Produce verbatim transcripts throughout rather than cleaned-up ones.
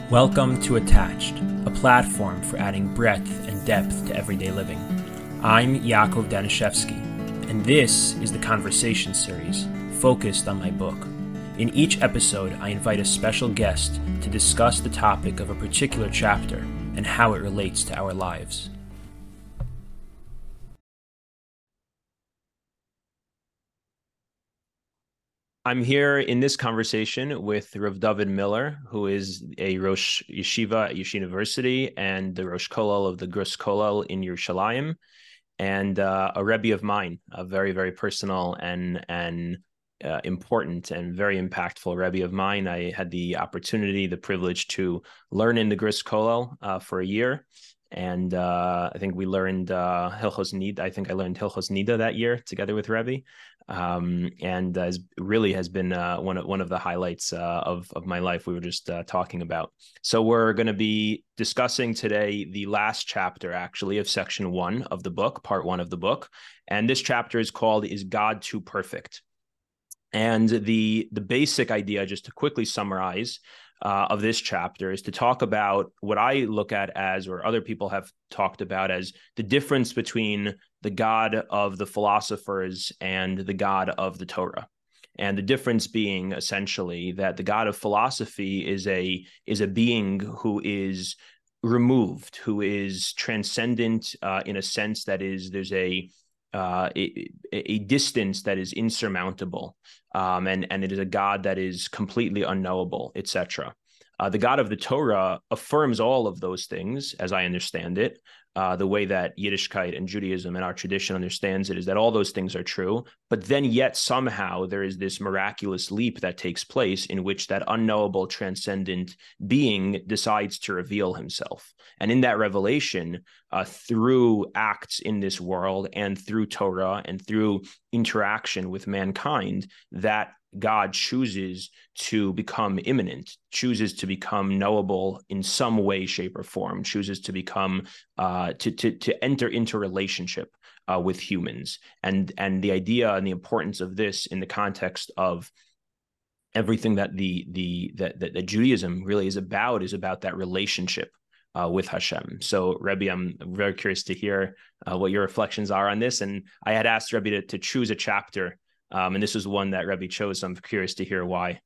Welcome to Attached, a platform for adding breadth and depth to everyday living. I'm Yaakov Danishevsky, and this is the Conversation series focused on my book. In each episode, I invite a special guest to discuss the topic of a particular chapter and how it relates to our lives. I'm here in this conversation with Rav David Miller, who is a Rosh Yeshiva at Yeshiva University and the Rosh Kollel of the Grus Kollel in Yerushalayim, and uh, a Rebbe of mine, a very, very personal and and uh, important and very impactful Rebbe of mine. I had the opportunity, the privilege to learn in the Grus Kollel uh, for a year. And uh, I think we learned uh, Hilchos Nida. I think I learned Hilchos Nida that year together with Rebbe, um, and uh, really has been uh, one of one of the highlights uh, of of my life. We were just uh, talking about. So we're going to be discussing today the last chapter, actually, of section one of the book, part one of the book, and this chapter is called "Is God Too Perfect?" And the the basic idea, just to quickly summarize, Uh, of this chapter is to talk about what I look at as, or other people have talked about as, the difference between the God of the philosophers and the God of the Torah. And the difference being essentially that the God of philosophy is a is a being who is removed, who is transcendent uh, in a sense that is there's a Uh, a, a distance that is insurmountable, um, and, and it is a God that is completely unknowable, et cetera. Uh, the God of the Torah affirms all of those things, as I understand it. Uh, the way that Yiddishkeit and Judaism and our tradition understands it is that all those things are true, but then yet somehow there is this miraculous leap that takes place in which that unknowable, transcendent being decides to reveal himself. And in that revelation, uh, through acts in this world and through Torah and through interaction with mankind, that God chooses to become immanent, chooses to become knowable in some way, shape, or form, chooses to become, uh, to, to, to enter into relationship uh, with humans. And, and the idea and the importance of this in the context of everything that the, the, that, that, that Judaism really is about, is about that relationship Uh, with Hashem. So, Rebbe, I'm very curious to hear uh, what your reflections are on this. And I had asked Rebbe to, to choose a chapter, um, and this was one that Rebbe chose. So I'm curious to hear why.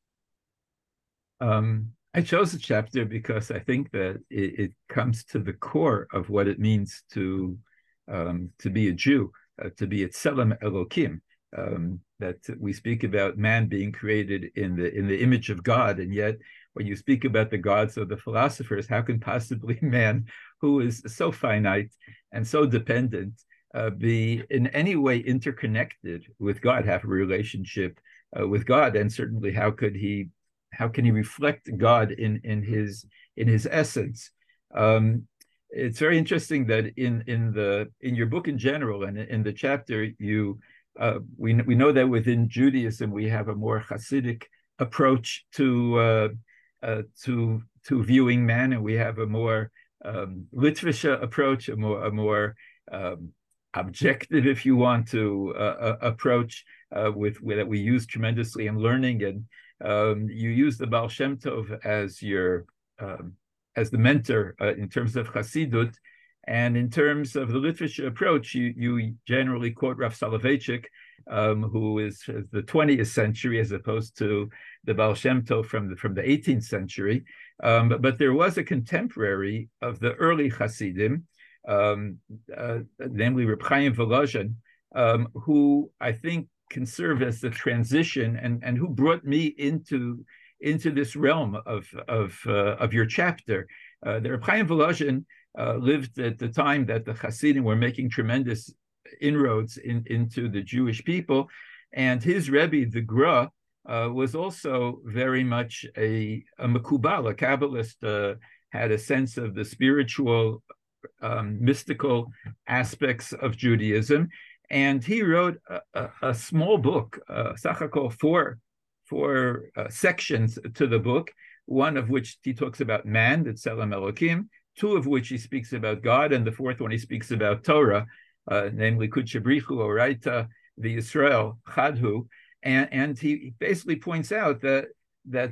Um, I chose a chapter because I think that it, it comes to the core of what it means to um, to be a Jew, uh, to be a Tselem Elokim. Um, that we speak about man being created in the in the image of God, and yet when you speak about the gods of the philosophers, how can possibly man, who is so finite and so dependent, uh, be in any way interconnected with God, have a relationship uh, with God? And certainly, how could he, how can he reflect God in in his in his essence? Um, it's very interesting that in in the in your book in general and in the chapter you. Uh, we we know that within Judaism we have a more Hasidic approach to uh, uh, to to viewing man, and we have a more um, Litvische approach, a more a more um, objective, if you want, to uh, uh, approach uh, with, with that we use tremendously in learning. And um, you use the Baal Shem Tov as your um, as the mentor uh, in terms of Hasidut. And in terms of the literature approach, you, you generally quote Rav Soloveitchik, um, who is the twentieth century, as opposed to the Baal Shem Tov from the, from the eighteenth century. Um, but, but there was a contemporary of the early Hasidim, um, uh, namely Reb Chaim Volozhin, um, who I think can serve as the transition and, and who brought me into, into this realm of, of, uh, of your chapter. Uh, the Reb Chaim Volozhin Uh, lived at the time that the Hasidim were making tremendous inroads in, into the Jewish people. And his Rebbe, the Gra, uh, was also very much a, a Makubal, a Kabbalist, uh, had a sense of the spiritual, um, mystical aspects of Judaism. And he wrote a, a, a small book, uh, Sachakol, four, four uh, sections to the book, one of which he talks about man, the Tselem Elokim, two of which he speaks about God, and the fourth one he speaks about Torah, uh, namely Kudsha Brichu, Oraita, the Israel, Chadhu, and, and he basically points out that that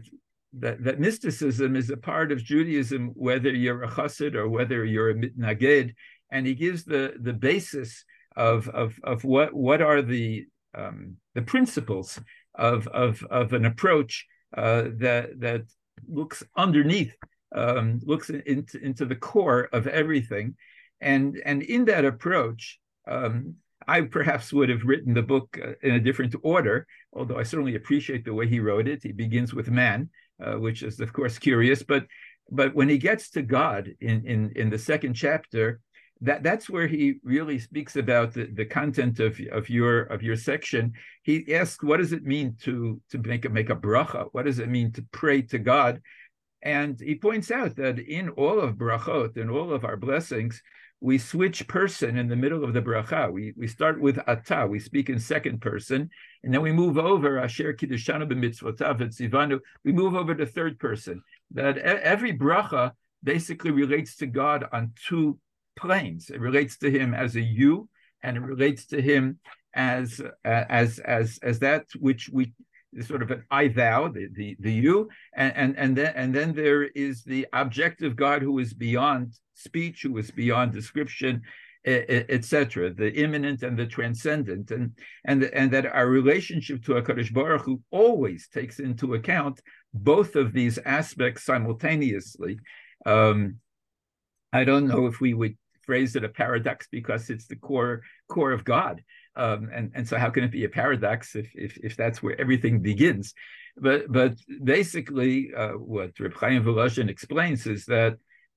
that, that mysticism is a part of Judaism, whether you're a chassid or whether you're a mitnaged, and he gives the the basis of of of what what are the um, the principles of of of an approach uh, that that looks underneath, um, looks into into the core of everything, and and in that approach. Um, I perhaps would have written the book uh, in a different order, although I certainly appreciate the way he wrote it. He begins with man, uh, which is, of course, curious. But but when he gets to God in, in, in the second chapter, that, that's where he really speaks about the, the content of, of your of your section. He asks, what does it mean to, to make, a, make a bracha? What does it mean to pray to God? And he points out that in all of brachot, in all of our blessings, we switch person in the middle of the bracha. We we start with ata. We speak in second person, and then we move over asher kiddushanu b'mitzvotav v'tzivanu. We move over to third person. That every bracha basically relates to God on two planes. It relates to Him as a you, and it relates to Him as as as as that which we sort of an I thou, the the, the you, and, and and then and then there is the objective God who is beyond speech, who is beyond description, et cetera, the immanent and the transcendent, and and and that our relationship to HaKadosh Baruch Hu always takes into account both of these aspects simultaneously. Um, I don't know if we would phrase it a paradox because it's the core core of God, um, and and so how can it be a paradox if if if that's where everything begins? But but basically, uh, what Reb Chaim Volozhin explains is that.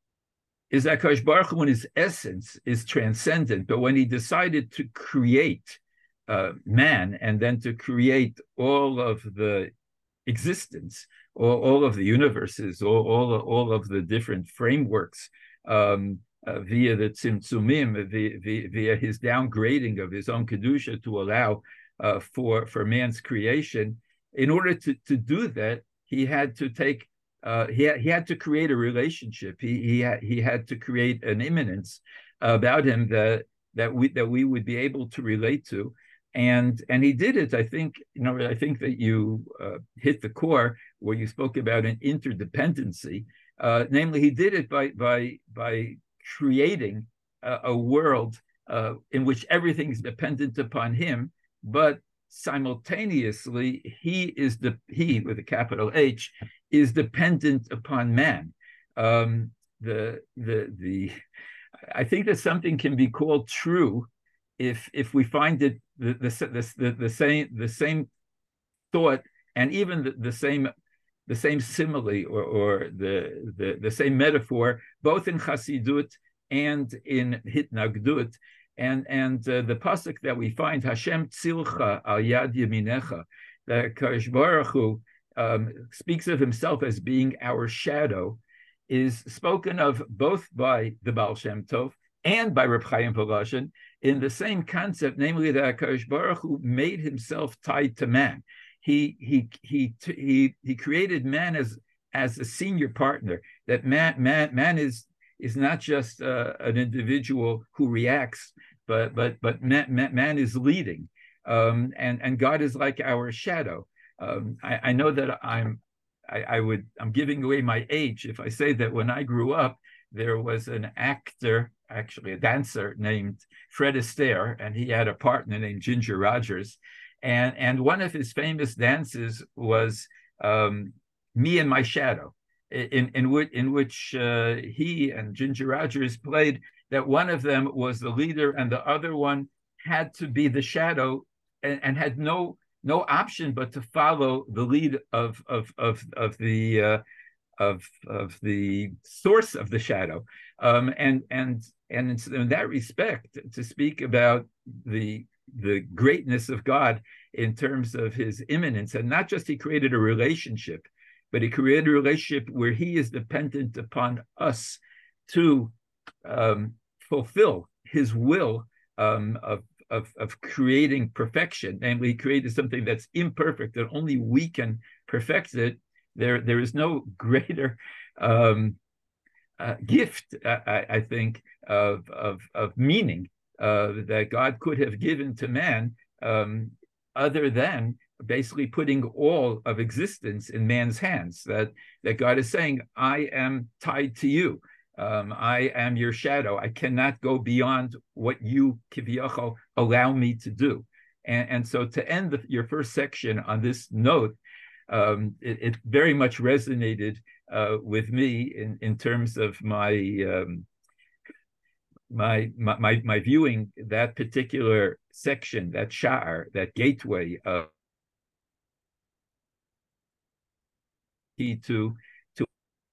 is that HaKadosh Baruch Hu in his essence is transcendent, but when he decided to create uh, man and then to create all of the existence, all, all of the universes, all, all, all of the different frameworks um, uh, via the tzimtzumim, via, via, via his downgrading of his own kedusha to allow uh, for, for man's creation, in order to, to do that, he had to take Uh, he had, he had to create a relationship. He he had, he had to create an immanence about him that that we that we would be able to relate to, and and he did it. I think you know. I think that you uh, hit the core where you spoke about an interdependency. Uh, namely, he did it by by by creating a, a world uh, in which everything is dependent upon him, but simultaneously he is the he with a capital H is dependent upon man. Um, the the the I think that something can be called true if if we find it the the the, the same the same thought and even the, the same the same simile or or the, the the same metaphor both in Chassidut and in Hitnagdut. And and uh, the pasuk that we find, Hashem tzilcha al yad yaminecha, that Kadosh Baruch Hu um, speaks of himself as being our shadow, is spoken of both by the Baal Shem Tov and by Reb Chaim Volozhin in the same concept, namely that Kadosh Baruch Hu made himself tied to man. He he he he he created man as as a senior partner. That man man man is. is not just uh, an individual who reacts, but but but man, man is leading, um, and and God is like our shadow. Um, I, I know that I'm I, I would I'm giving away my age if I say that when I grew up there was an actor, actually a dancer named Fred Astaire, and he had a partner named Ginger Rogers, and and one of his famous dances was um, Me and My Shadow. In in which in which uh, he and Ginger Rogers played that one of them was the leader and the other one had to be the shadow and, and had no no option but to follow the lead of of of of the uh, of of the source of the shadow, um, and and and in that respect, to speak about the the greatness of God in terms of his immanence, and not just he created a relationship, but he created a relationship where he is dependent upon us to um, fulfill his will um, of, of, of creating perfection. Namely, he created something that's imperfect, that only we can perfect it. There, there is no greater um, uh, gift, I, I think, of, of, of meaning uh, that God could have given to man um, other than basically putting all of existence in man's hands, that, that God is saying, I am tied to you. Um, I am your shadow. I cannot go beyond what you, kiviyachol, allow me to do. And, and so to end the, your first section on this note, um, it, it very much resonated uh, with me in, in terms of my, um, my, my, my viewing that particular section, that sha'ar, that gateway of to to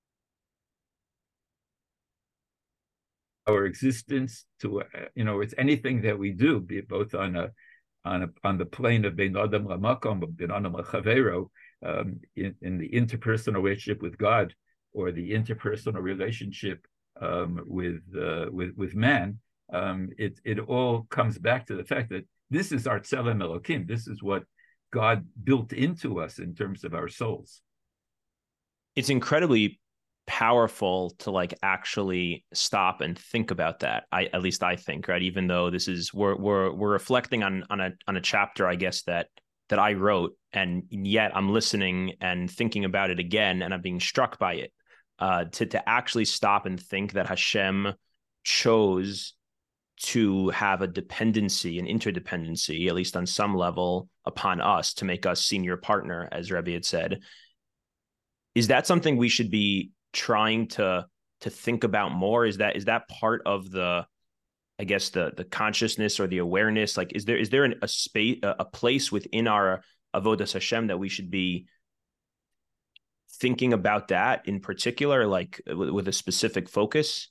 our existence, to uh, you know, it's anything that we do, be it both on a on a on the plane of ben adam lamakom, ben adam lachavero, um, in, in the interpersonal relationship with God, or the interpersonal relationship um, with uh, with with man. Um, it it all comes back to the fact that this is our tselem elokim. This is what God built into us in terms of our souls. It's incredibly powerful to like actually stop and think about that. I at least I think, right? Even though this is we're we're we're reflecting on on a on a chapter, I guess, that that I wrote, and yet I'm listening and thinking about it again, and I'm being struck by it. Uh, to to actually stop and think that Hashem chose to have a dependency, an interdependency, at least on some level, upon us to make us senior partner, as Rebbe had said. Is that something we should be trying to to think about more? Is that is that part of the, I guess, the the consciousness or the awareness? Like, is there is there an, a space, a place within our avodas Hashem that we should be thinking about that in particular, like with, with a specific focus?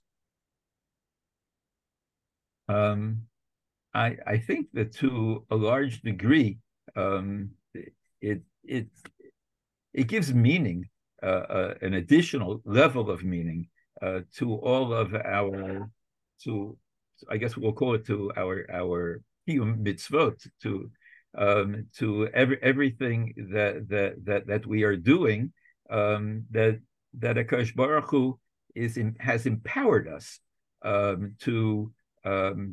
Um, I I think that to a large degree, um, it it it gives meaning. Uh, uh, an additional level of meaning uh, to all of our, to I guess we'll call it to our our mitzvot, to um, to every everything that that that that we are doing, um, that that HaKadosh Baruch Hu is in, has empowered us um, to um,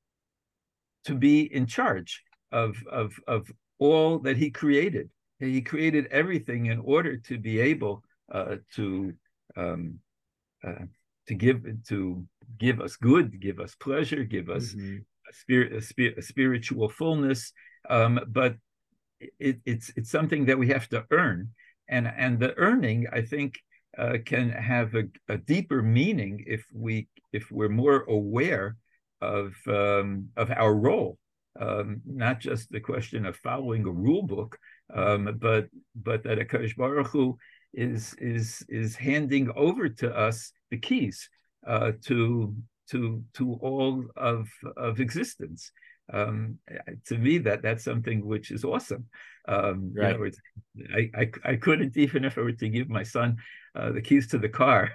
to be in charge of of of all that He created. He created everything in order to be able uh, to um, uh, to give to give us good, give us pleasure, give us mm-hmm. a spirit, a, spirit, a spiritual fullness. Um, but it, it's it's something that we have to earn, and and the earning, I think, uh, can have a, a deeper meaning if we if we're more aware of um, of our role. Um, not just the question of following a rule book, um, but but that HaKadosh Baruch Hu is is is handing over to us the keys uh, to to to all of of existence. Um, to me, that that's something which is awesome. Um, right. You know, it's, I, I I couldn't, even if I were to give my son uh, the keys to the car,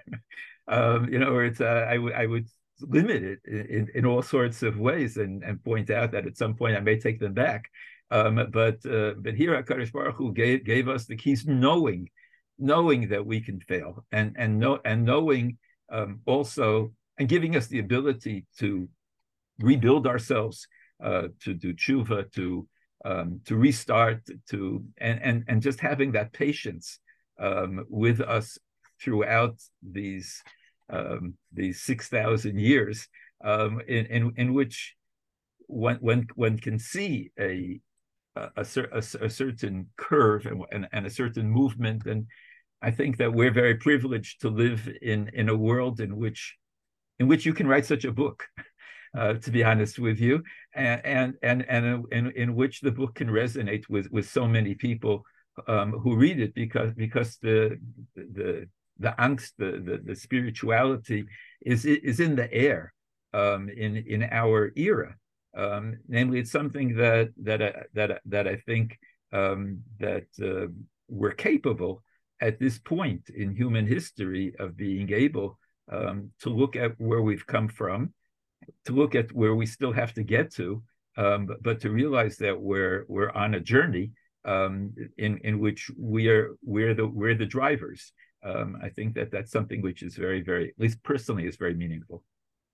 um, you know, or it's uh, I would I would limit it in, in all sorts of ways, and, and point out that at some point I may take them back. Um, but uh, but here HaKadosh Baruch Hu gave gave us the keys, knowing knowing that we can fail, and and know and knowing um, also, and giving us the ability to rebuild ourselves, uh, to do tshuva, to um, to restart, to and and and just having that patience um, with us throughout these. Um, these six thousand years, um, in, in in which one one one can see a a, a, a certain curve and, and and a certain movement, and I think that we're very privileged to live in in a world in which in which you can write such a book. Uh, to be honest with you, and and and and in, in which the book can resonate with with so many people um, who read it, because because the the the angst, the, the, the spirituality is is in the air um, in in our era. Um, namely, it's something that that uh, that that I think um, that uh, we're capable at this point in human history of being able um, to look at where we've come from, to look at where we still have to get to, um, but, but to realize that we're we're on a journey um, in in which we are we're the we're the drivers. Um, I think that that's something which is very, very, at least personally, is very meaningful.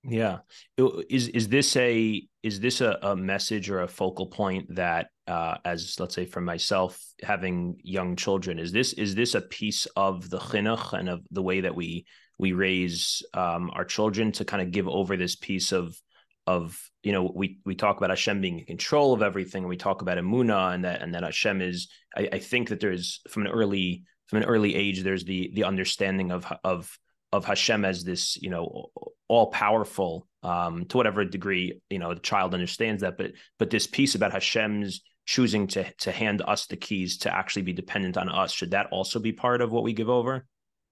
Yeah. Is is this a is this a, a message or a focal point that uh as let's say for myself having young children, is this is this a piece of the chinuch and of the way that we we raise um our children to kind of give over this piece of of you know we we talk about Hashem being in control of everything, and we talk about Emunah, and that and that Hashem is I, I think that there's from an early from an early age there's the the understanding of of of Hashem as this, you know, all powerful, um, to whatever degree, you know, the child understands that, but but this piece about Hashem's choosing to to hand us the keys to actually be dependent on us, should that also be part of what we give over?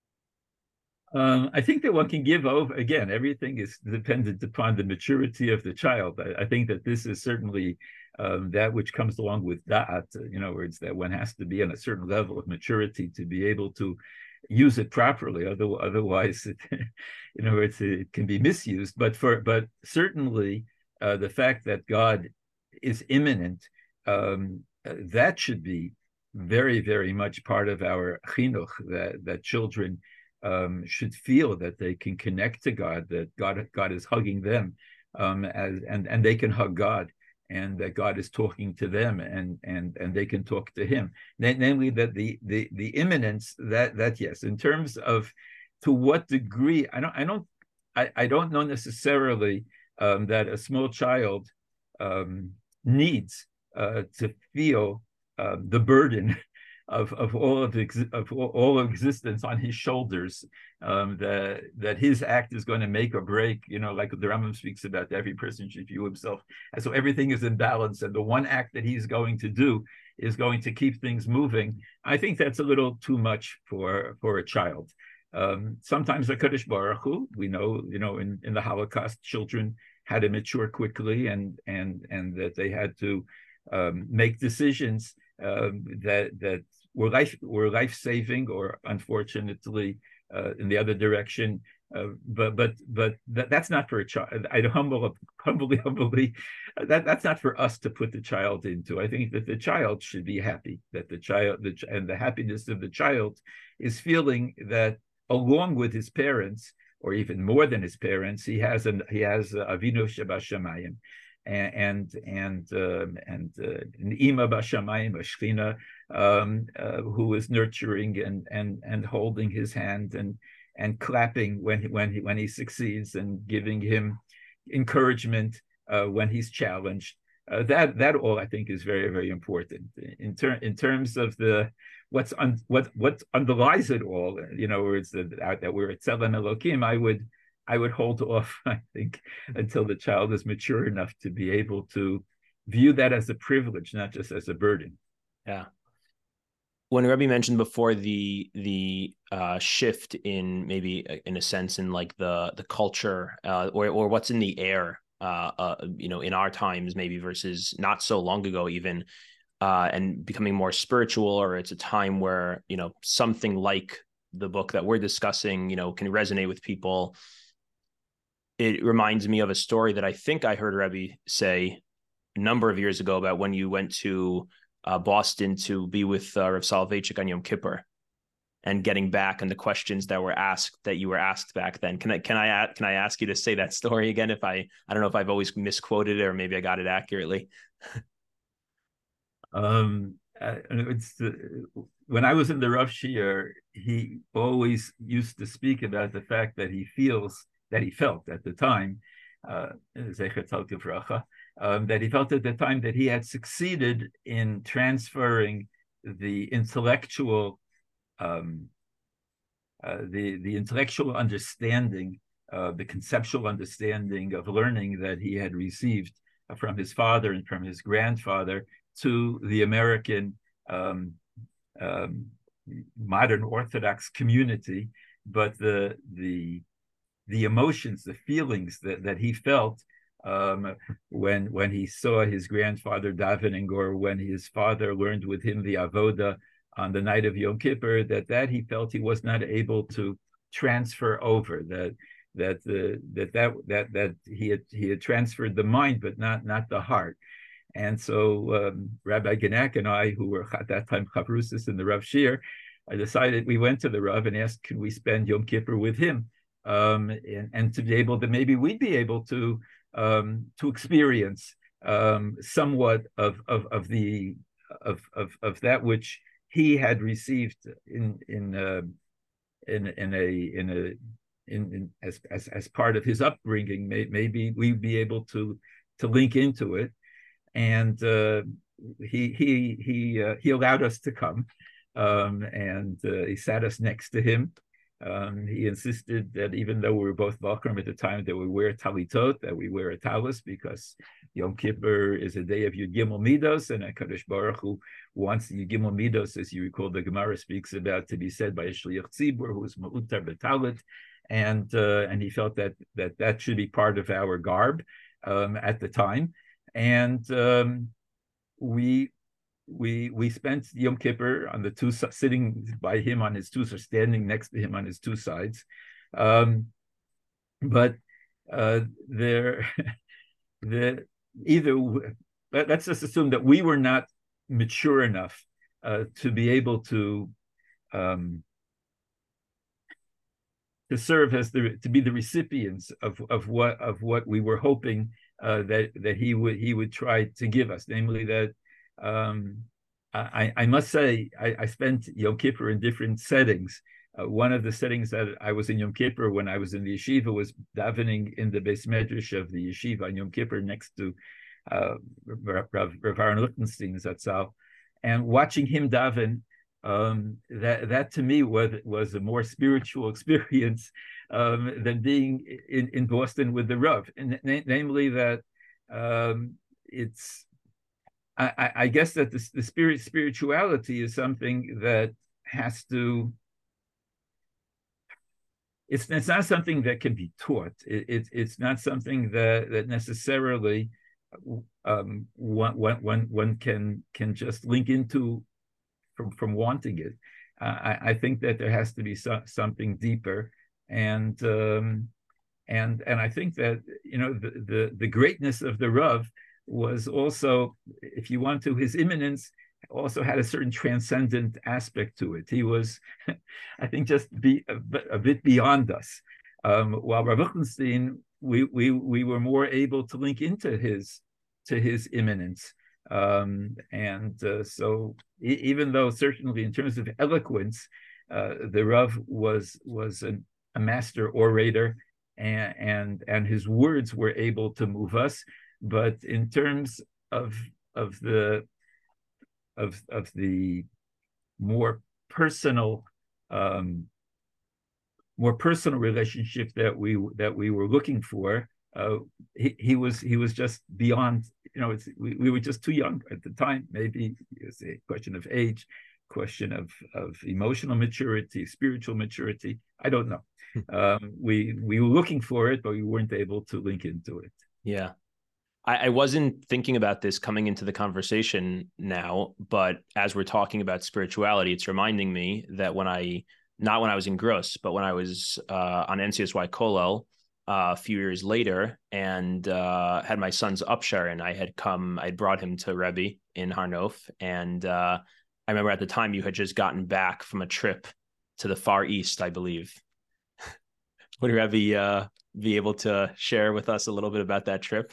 Um, I think that one can give over, again, everything is dependent upon the maturity of the child. I, I think that this is certainly um, that which comes along with da'at, in other words, that one has to be on a certain level of maturity to be able to use it properly. Otherwise, it, in other words, it can be misused. But for but certainly uh, the fact that God is immanent, um, that should be very, very much part of our chinuch, that, that children um, should feel that they can connect to God, that God God is hugging them, um, as and and they can hug God, and that God is talking to them, and and and they can talk to Him. Namely, that the the the immanence, that that yes, in terms of to what degree, I don't I don't I, I don't know necessarily um, that a small child um, needs uh, to feel uh, the burden of of all of ex- of all of existence on his shoulders. Um, that that his act is going to make or break. You know, like the Rambam speaks about, that every person should view himself, and so everything is in balance. And the one act that he's going to do is going to keep things moving. I think that's a little too much for for a child. Um, sometimes the Kadosh Baruch Hu, we know, you know, in, in the Holocaust, children had to mature quickly, and and and that they had to um, make decisions um, that that were life were life saving, or unfortunately uh, in the other direction. Uh, but but but that, that's not for a child. I humble humbly humbly that that's not for us to put the child into. I think that the child should be happy. That the child the, and the happiness of the child is feeling that along with his parents, or even more than his parents, he has an he has Avinu Shebashamayim, and and um, and uh, an Ima Bashamayim, a Shechina, um, uh, who is nurturing and and and holding his hand, and and clapping when he, when he when he succeeds, and giving him encouragement uh, when he's challenged. Uh, that that all, I think, is very, very important in ter- in terms of the what's un- what what underlies it all. You know, where it's that that we're at Tzelem Elokim. I would I would hold off, I think, until the child is mature enough to be able to view that as a privilege, not just as a burden. Yeah. When Rebbe mentioned before the the uh, shift in, maybe in a sense, in like the the culture uh, or or what's in the air, uh, uh, you know, in our times maybe versus not so long ago even, uh, and becoming more spiritual, or it's a time where, you know, something like the book that we're discussing, you know, can resonate with people. It reminds me of a story that I think I heard Rebbe say a number of years ago about when you went to uh, Boston to be with uh, Rav Soloveitchik on Yom Kippur, and getting back, and the questions that were asked that you were asked back then. Can I can I can I ask you to say that story again? If I I don't know if I've always misquoted it, or maybe I got it accurately. um, uh, it's uh, when I was in the Rav Shir, he always used to speak about the fact that he feels that he felt at the time, uh, um, that he felt at the time that he had succeeded in transferring the intellectual, um, uh, the the intellectual understanding, uh, the conceptual understanding of learning that he had received from his father and from his grandfather to the American um, um, modern Orthodox community. But the the the emotions, the feelings that, that he felt um, when when he saw his grandfather davening, or when his father learned with him the avoda on the night of Yom Kippur, that that he felt he was not able to transfer over. That that the that that that that he had he had transferred the mind, but not not the heart. And so um, Rabbi Genack and I, who were at that time chavrusis in the Rav Shir, I decided, we went to the Rav and asked, can we spend Yom Kippur with him? um, and, and to be able to maybe we'd be able to um, to experience um, somewhat of of of the of of of that which he had received in in uh, in in a in a in, in as, as as part of his upbringing. May, maybe we'd be able to to link into it, and uh, he he he uh, he allowed us to come, um, and uh, he sat us next to him. Um, he insisted that even though we were both Balkrim at the time, that we wear talitot, that we wear a talis, because Yom Kippur is a day of Yud Gimel Midos, and HaKadosh Baruch Hu wants the Yud Gimel Midos, as you recall, the Gemara speaks about, to be said by a Shliach Tzibur who is Ma'utar B'talit, and uh, and he felt that that that should be part of our garb um, at the time, and um, we. We we spent Yom Kippur on the two sitting by him on his two or standing next to him on his two sides, um, but uh, there, the either let's just assume that we were not mature enough uh, to be able to um, to serve as the to be the recipients of of what of what we were hoping uh, that that he would he would try to give us, namely that. Um, I, I must say, I, I spent Yom Kippur in different settings. Uh, one of the settings that I was in Yom Kippur when I was in the yeshiva was davening in the Beis Medrash of the yeshiva on Yom Kippur next to uh, Rav, Rav Aaron Lichtenstein Zatzal, and watching him daven. Um, that that to me was was a more spiritual experience um, than being in, in Boston with the Rav, and na- namely that um, it's. I, I guess that the, the spirit spirituality is something that has to. It's it's not something that can be taught. It, it it's not something that that necessarily um, one one one can can just link into from from wanting it. Uh, I I think that there has to be so, something deeper, and um, and and I think that you know the the, the greatness of the Rav was also, if you want to, his immanence also had a certain transcendent aspect to it. He was, I think, just be a, a bit beyond us. Um, while Rav Lichtenstein, we we we were more able to link into his to his immanence, um, and uh, so e- even though certainly in terms of eloquence, uh, the Rav was was an, a master orator, and, and and his words were able to move us. But in terms of of the of of the more personal um, more personal relationship that we that we were looking for, uh, he, he was he was just beyond. You know, it's, we, we were just too young at the time. Maybe it's a question of age, question of of emotional maturity, spiritual maturity. I don't know. um, we we were looking for it, but we weren't able to link into it. Yeah. I wasn't thinking about this coming into the conversation now, but as we're talking about spirituality, it's reminding me that when I, not when I was in Gross, but when I was uh, on N C S Y Kollel uh, a few years later and uh, had my son's upshare, and I had come, I brought him to Rebbe in Har Nof. And uh, I remember at the time you had just gotten back from a trip to the Far East, I believe. Would Rebbe uh, be able to share with us a little bit about that trip?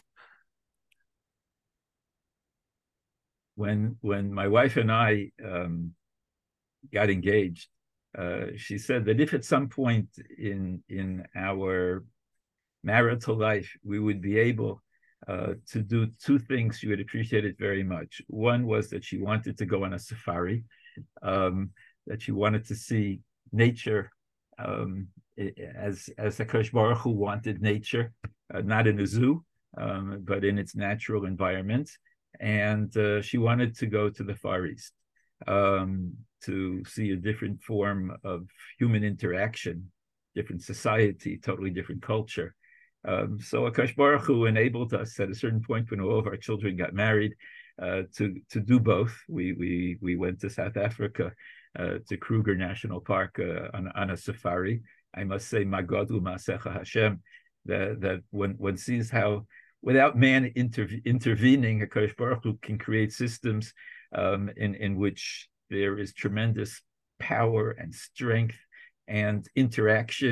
When when my wife and I um, got engaged, uh, she said that if at some point in in our marital life we would be able uh, to do two things, she would appreciate it very much. One was that she wanted to go on a safari, um, that she wanted to see nature um, as as HaKadosh Baruch Hu wanted nature, uh, not in a zoo, um, but in its natural environment. And uh, she wanted to go to the Far East um, to see a different form of human interaction, different society, totally different culture. Um, so HaKadosh Baruch Hu enabled us at a certain point when all of our children got married uh, to to do both. We we we went to South Africa, uh, to Kruger National Park uh, on, on a safari. I must say, Magadu Masecha Hashem, that that when one sees how, without man interve- intervening, HaKadosh Baruch Hu can create systems um, in, in which there is tremendous power and strength and interaction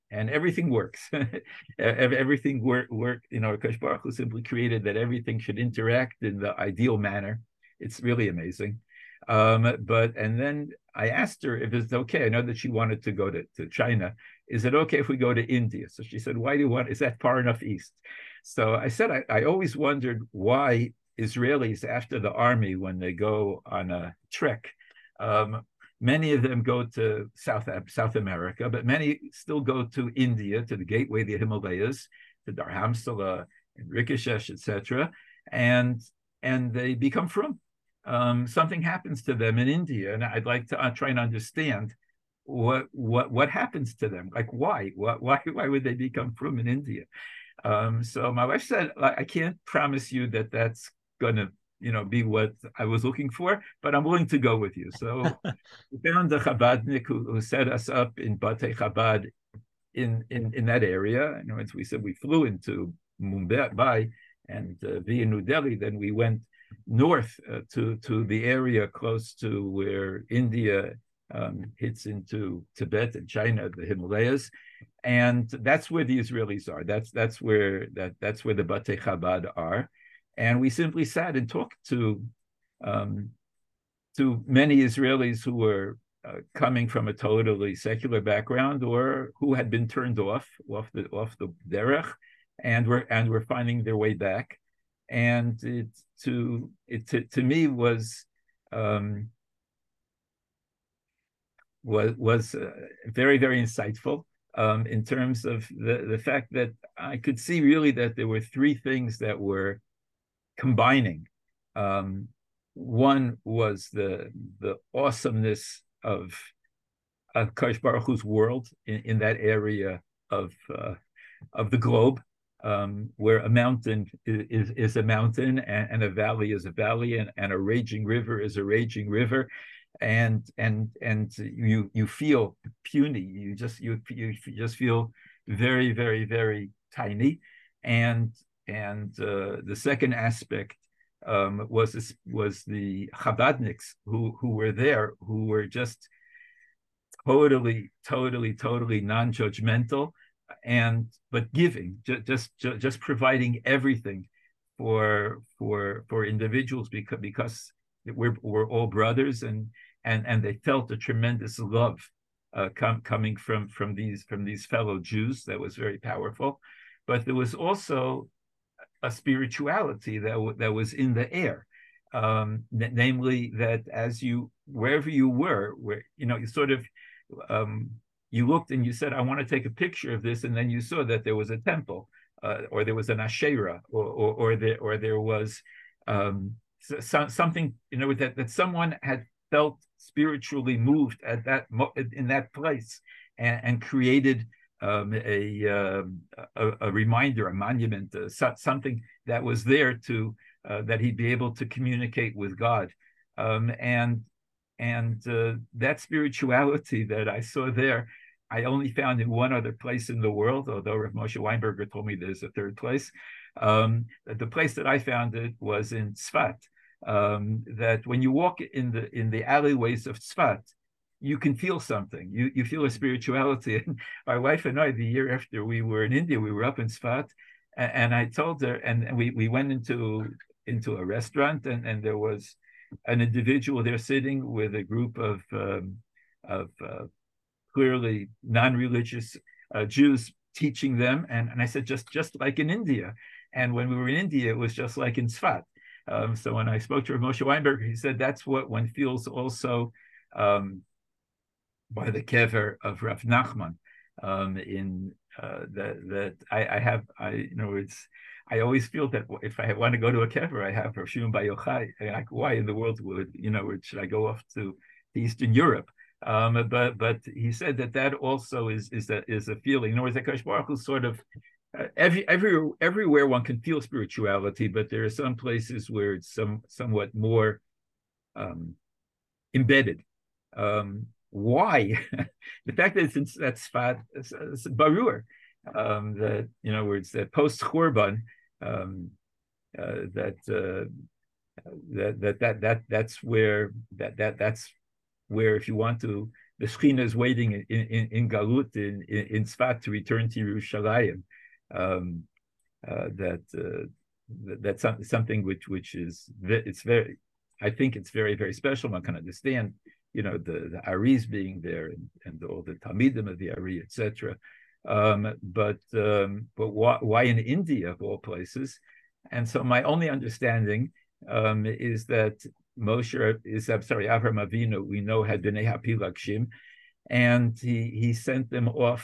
and everything works. Everything work, work. You know, Akash Baruch Hu simply created that everything should interact in the ideal manner. It's really amazing. Um, but and then I asked her if it's okay. I know that she wanted to go to, to China. Is it okay if we go to India? So she said, why do you want, is that far enough east? So I said, I, I always wondered why Israelis after the army, when they go on a trek, um, many of them go to South, South America, but many still go to India, to the gateway of the Himalayas, to Dharamsala and Rishikesh, et cetera. And, and they become frum. Um, something happens to them in India, and I'd like to uh, try and understand what what what happens to them. Like why? What, why why would they become frum in India? Um, so my wife said, I can't promise you that that's going to, you know, be what I was looking for, but I'm willing to go with you. So we found a Chabadnik who, who set us up in Batei Chabad in, in, in that area. And once we said we flew into Mumbai and uh, via New Delhi, then we went north uh, to, to the area close to where India um, hits into Tibet and China, the Himalayas. And that's where the Israelis are. That's that's where that that's where the Batei Chabad are, and we simply sat and talked to um, to many Israelis who were uh, coming from a totally secular background or who had been turned off off the off the derech, and were and were finding their way back. And it to it to, to me was. Um, was was uh, very very insightful. Um, in terms of the, the fact that I could see really that there were three things that were combining. Um, one was the the awesomeness of, of Kadosh Baruch Hu's world in, in that area of uh, of the globe, um, where a mountain is, is a mountain and, and a valley is a valley and, and a raging river is a raging river. And and and you you feel puny. You just you you just feel very very very tiny. And and uh, the second aspect um, was this, was the Chabadniks who who were there, who were just totally totally totally non-judgmental, and but giving, just just just providing everything for for for individuals because because. We're, we're all brothers, and and and they felt a tremendous love uh, com- coming from from these from these fellow Jews that was very powerful. But there was also a spirituality that w- that was in the air, um, n- namely that as you wherever you were, where you know you sort of um, you looked and you said, I want to take a picture of this, and then you saw that there was a temple, uh, or there was an Asherah, or or, or there or there was. Um, So, something, you know, that, that someone had felt spiritually moved at that in that place, and, and created um, a, uh, a a reminder, a monument, uh, so, something that was there to uh, that he'd be able to communicate with God, um, and and uh, that spirituality that I saw there, I only found in one other place in the world. Although Rav Moshe Weinberger told me there's a third place. Um, the place that I found it was in Tzfat. Um, that when you walk in the in the alleyways of Tzfat, you can feel something. You you feel a spirituality. And my wife and I, the year after we were in India, we were up in Tzfat, and, and I told her, and we we went into into a restaurant, and and there was an individual there sitting with a group of um, of uh, clearly non-religious uh, Jews teaching them, and and I said, just just like in India. And when we were in India, it was just like in Tzfat. Um, so when I spoke to Rav Moshe Weinberg, he said that's what one feels also um, by the kever of Rav Nachman. Um, in uh, that that I, I have, I you know, it's I always feel that if I want to go to a kever, I have Rav Shimon Bar Yochai. Like, why in the world would you know? Should I go off to, to Eastern Europe? Um, but but he said that that also is is a is a feeling. In other words, that Kadosh Baruch Hu sort of. Uh, every every everywhere one can feel spirituality, but there are some places where it's some somewhat more um, embedded. Um, why? The fact that it's in that spot, it's, it's barur, um, that you know, where it's that post Churban, um, uh, that, uh, that that that that that's where that that that's where if you want to, the Shekhinah is waiting in, in, in Galut, in, in, in Tzfat, to return to Yerushalayim. Um, uh, that uh, that's something which which is it's very, I think it's very very special. One can understand, you know, the the Aris being there and, and all the Talmidim of the Ari, et cetera. Um, but um, but why, why in India of all places? And so my only understanding um, is that Moshe is, I'm sorry, Avraham Avinu, we know, had Bnei Hapilakshim, and he he sent them off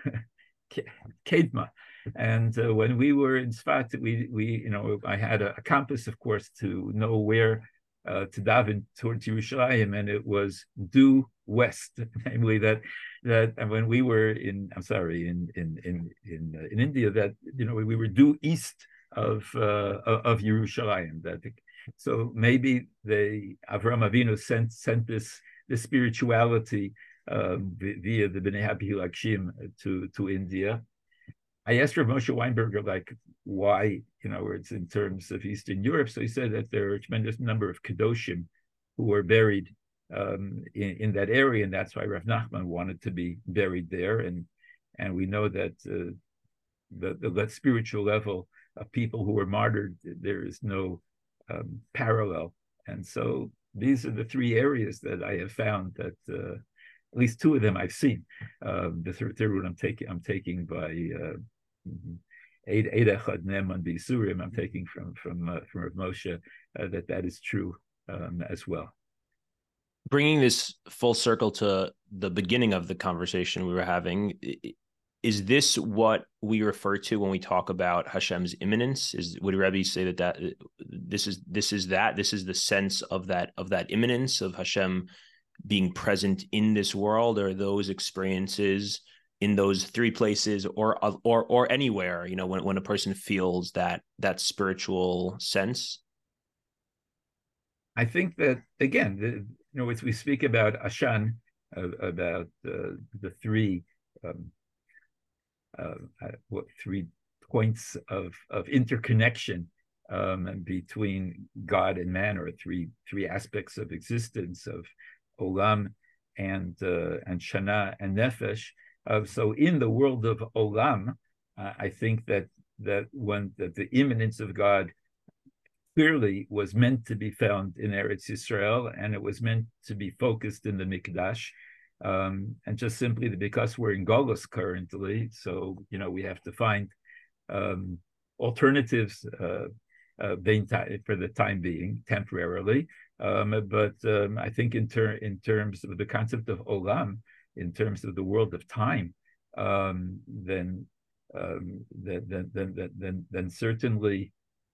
Kedma. And uh, when we were in Sfat, we we you know I had a, a compass, of course, to know where uh, to daven towards Yerushalayim, and it was due west, namely that that and when we were in, I'm sorry, in in in in, uh, in India, that you know we were due east of uh, of Yerushalayim. That so maybe they Avraham Avinu sent sent this this spirituality um, via the Bnei Hapilakshim to to India. I asked Rav Moshe Weinberger, like, why, you know, it's in terms of Eastern Europe. So he said that there are a tremendous number of Kedoshim who were buried um, in, in that area, and that's why Rav Nachman wanted to be buried there. And and we know that uh, the, the, the spiritual level of people who were martyred, there is no um, parallel. And so these are the three areas that I have found that uh, at least two of them I've seen. Uh, the third, third one I'm taking I'm taking by uh, Eida Chadnem on Bisurim. I'm taking from from uh, from Rav Moshe uh, that that is true um, as well. Bringing this full circle to the beginning of the conversation we were having, is this what we refer to when we talk about Hashem's immanence? Is would Rebbe say that that this is this is that this is the sense of that of that immanence of Hashem being present in this world, or those experiences in those three places, or or or anywhere, you know, when, when a person feels that that spiritual sense? I think that, again, the, you know, as we speak about Ashan, uh, about uh, the three um, uh, what three points of of interconnection um, between God and man, or three three aspects of existence of Olam and uh, and Shana and Nefesh. Uh, so in the world of Olam, uh, I think that that when that the immanence of God clearly was meant to be found in Eretz Yisrael, and it was meant to be focused in the Mikdash. Um, and just simply because we're in Golus currently, so you know we have to find um, alternatives uh, uh, for the time being, temporarily. Um, but um, I think in, ter- in terms of the concept of Olam, in terms of the world of time, um, then, um, then, then, then, then, then certainly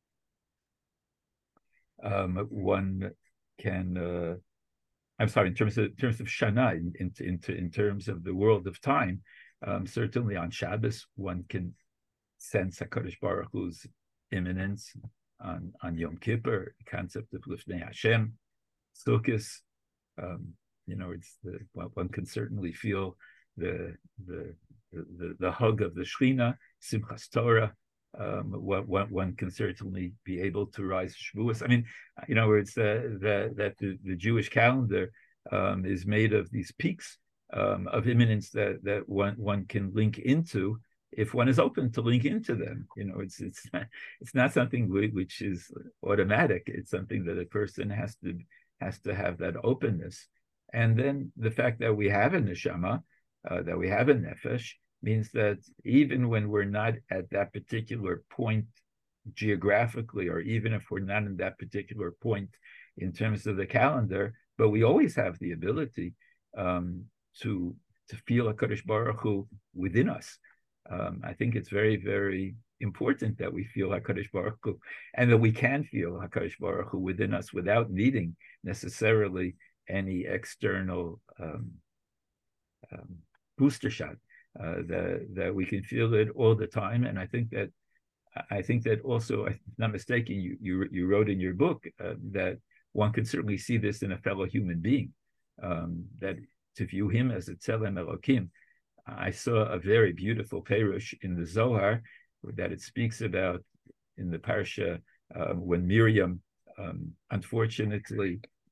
um, one can. Uh, I'm sorry. In terms of in terms of Shana, in in, in, in terms of the world of time, um, certainly on Shabbos one can sense HaKadosh Baruch Hu's immanence. On, on Yom Kippur, the concept of Lifnei Hashem, Sukkot, um, you know, it's the one can certainly feel the the the, the hug of the Shekhinah, Simchas Torah. Um, one, one can certainly be able to rise Shavuos. I mean, you know, it's uh, that that the, the Jewish calendar um, is made of these peaks um, of immanence that that one one can link into, if one is open to link into them. You know, it's it's not, it's not something which is automatic. It's something that a person has to has to have that openness. And then the fact that we have a neshama, uh, that we have a nefesh, means that even when we're not at that particular point geographically, or even if we're not in that particular point in terms of the calendar, but we always have the ability um, to to feel HaKadosh Baruch Hu within us. Um, I think it's very, very important that we feel HaKadosh Baruch Hu, and that we can feel HaKadosh Baruch Hu within us without needing necessarily any external um, um, booster shot. Uh, that that we can feel it all the time, and I think that I think that also, if I'm not mistaken, you you you wrote in your book uh, that one can certainly see this in a fellow human being, um, that to view him as a Tzelem Elokim. I saw a very beautiful Perush in the Zohar that it speaks about in the Parsha uh, when Miriam, um, unfortunately,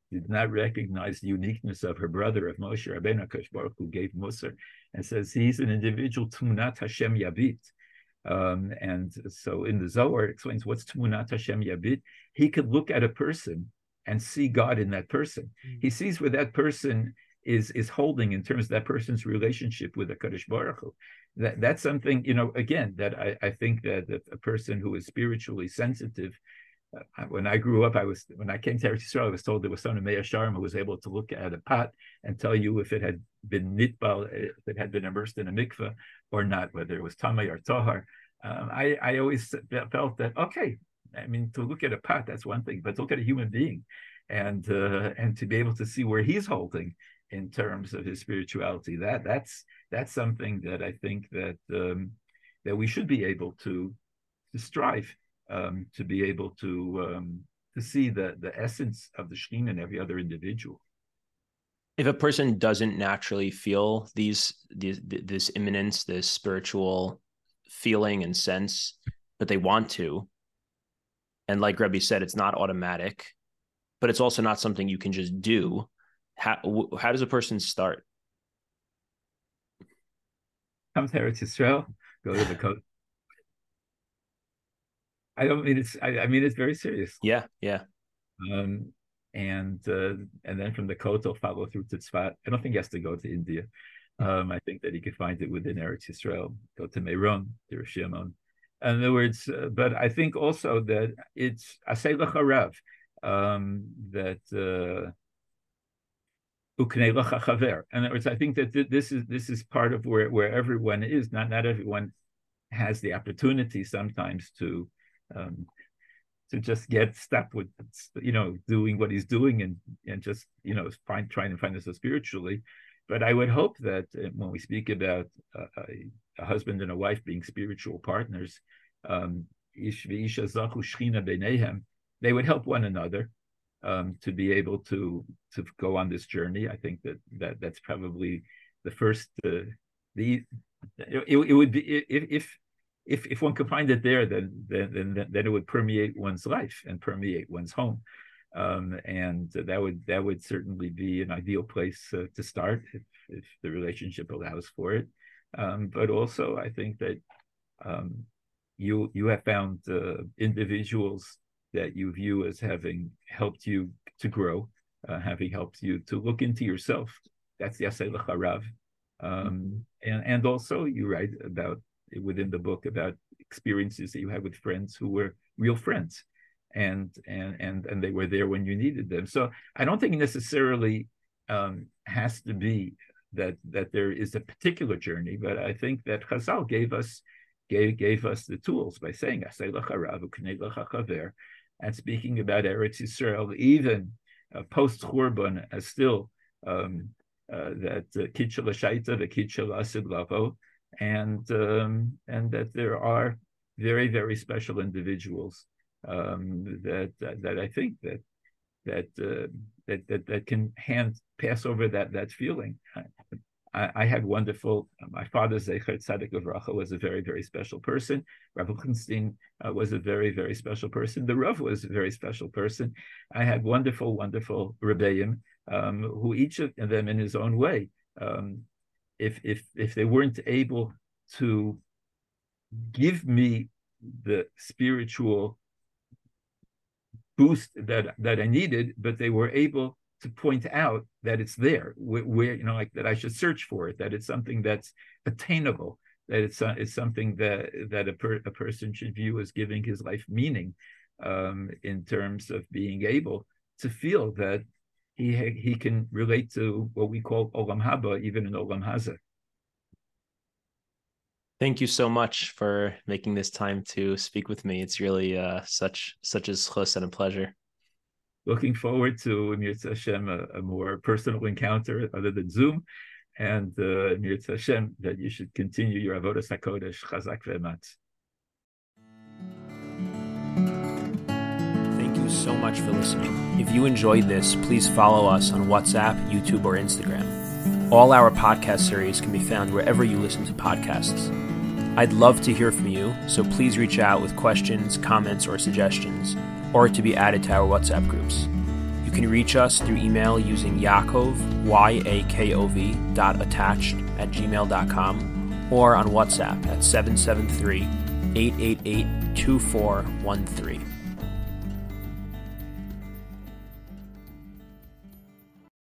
did not recognize the uniqueness of her brother, of Moshe Rabbeinu, HaKadosh Baruch Hu gave Musar, and says he's an individual, Tmunat Hashem Yabit. Um, and so in the Zohar, it explains what's Tmunat Hashem Yabit. He could look at a person and see God in that person. Mm-hmm. He sees where that person is is holding in terms of that person's relationship with the HaKadosh Baruch Hu. That, that's something, you know, again, that I, I think that, that a person who is spiritually sensitive, uh, when I grew up, I was, when I came to Eretz Yisrael, I was told there was someone in Meir Sharm who was able to look at a pot and tell you if it had been nitbal, if it had been immersed in a mikveh or not, whether it was tamei or tahar. Um, I, I always felt that, okay, I mean, to look at a pot, that's one thing, but to look at a human being and uh, and to be able to see where he's holding in terms of his spirituality, that that's that's something that I think that um, that we should be able to to strive um, to be able to um, to see the the essence of the Shekhinah in every other individual. If a person doesn't naturally feel these these this immanence, this spiritual feeling and sense, but they want to, and like Rebbe said, it's not automatic, but it's also not something you can just do. How how does a person start? Come to Eretz Yisrael, go to the Kotel. I don't mean it's. I, I mean it's very serious. Yeah, yeah. Um, and uh, and then from the Kotel follow through to Tzfat. I don't think he has to go to India. Um, I think that he could find it within Eretz Yisrael. Go to Meron, to Rosh Shimon. In other words, uh, but I think also that it's Asay L'Charav, um, that. Uh, In other words, I think that th- this is this is part of where, where everyone is. Not not everyone has the opportunity sometimes to um, to just get stuck with, you know, doing what he's doing and and just, you know, find trying to find this spiritually. But I would hope that uh, when we speak about uh, a, a husband and a wife being spiritual partners, um, they would help one another. Um, to be able to to go on this journey. I think that that that's probably the first. Uh, the it, it would be if if if if one could find it there, then then then then it would permeate one's life and permeate one's home, um, and that would that would certainly be an ideal place uh, to start if if the relationship allows for it. Um, but also, I think that um, you you have found uh, individuals that you view as having helped you to grow, uh, having helped you to look into yourself. That's the Asay L'Charav. Um, and, and also you write about, within the book, about experiences that you had with friends who were real friends. And, and, and, and they were there when you needed them. So I don't think necessarily um, has to be that, that there is a particular journey, but I think that Chazal gave us gave, gave us the tools by saying Asay L'Charav u'Knei L'Chaver. And speaking about Eretz Yisrael, even uh, post Churban, as still um, uh, that Kid Shel Hashaita, the Kid Shel Asid Lavo, and um, and that there are very very special individuals um, that, that that I think that that uh, that that that can hand pass over that that feeling. I, I had wonderful. My father, Zecher Tzadik Uvracha, was a very, very special person. Rav Lichtenstein uh, was a very, very special person. The Rav was a very special person. I had wonderful, wonderful Rebbeim, um, who each of them, in his own way, um, if if if they weren't able to give me the spiritual boost that that I needed, but they were able to point out that it's there, where, where, you know, like that I should search for it, that it's something that's attainable, that it's uh, it's something that that a, per, a person should view as giving his life meaning, um, in terms of being able to feel that he he can relate to what we call Olam Haba, even in Olam Haza. Thank you so much for making this time to speak with me. It's really uh, such such a zchus and a pleasure. Looking forward to Mirza Hashem, a, a more personal encounter other than Zoom, and uh, Mirza Hashem, that you should continue your Avodas HaKodesh. Chazak ve'ematz. Thank you so much for listening. If you enjoyed this, please follow us on WhatsApp, YouTube, or Instagram. All our podcast series can be found wherever you listen to podcasts. I'd love to hear from you, so please reach out with questions, comments, or suggestions, or to be added to our WhatsApp groups. You can reach us through email using Yaakov, Y A K O V, dot attached at gmail dot com, or on WhatsApp at seven seven three, eight eight eight, two four one three.